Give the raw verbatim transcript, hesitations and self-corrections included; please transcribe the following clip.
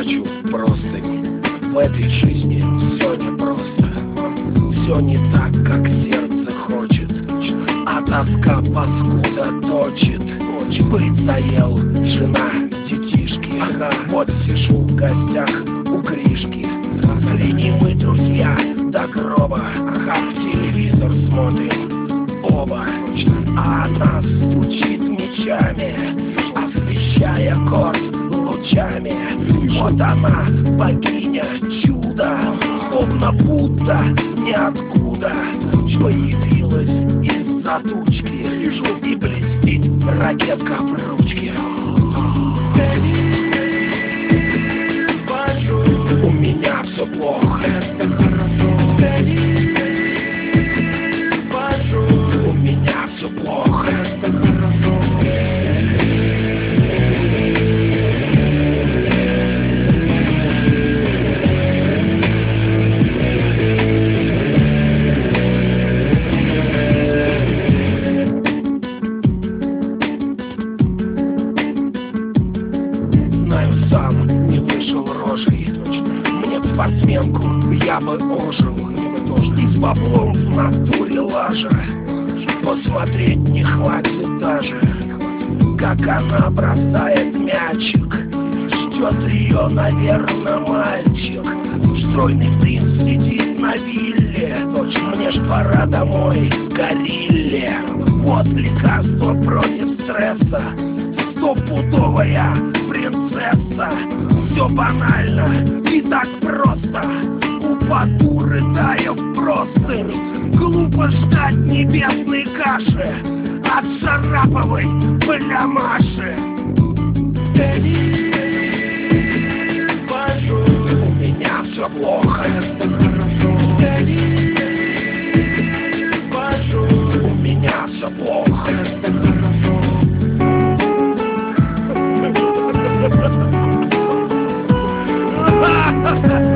хочу простынь. В этой жизни все непросто, все не так, как сердце хочет, а тоска паскуда точит. Быть заел, жена, детишки. Вот сижу в гостях у Гришки. Зрени мы, друзья, до гроба. Телевизор смотрим оба, а она стучит мечами, освещая город лучами. Вот она, богиня чуда, словно Будда ниоткуда появилась из-за тучки и блестит ракетка в ручке. У меня все плохо, это хорошо. У меня все плохо, это хорошо. Знаю, сам не вышел рожей. Мне в спортсменку я бы ожил, и с баблом в натуре лажа. Посмотреть не хватит даже, как она бросает мячик. Ждет ее, наверное, мальчик. Стройный принц сидит на вилле. Мне ж пора домой, горилле. Вот лекарство против стресса, стопудовая принцесса. Все банально и так просто. Упаду, рыдая в простынь. Глупо ждать небесной каши от Шараповой блямаши. У меня все плохо, это хорошо. У меня все плохо, это хорошо. Ha ha ha!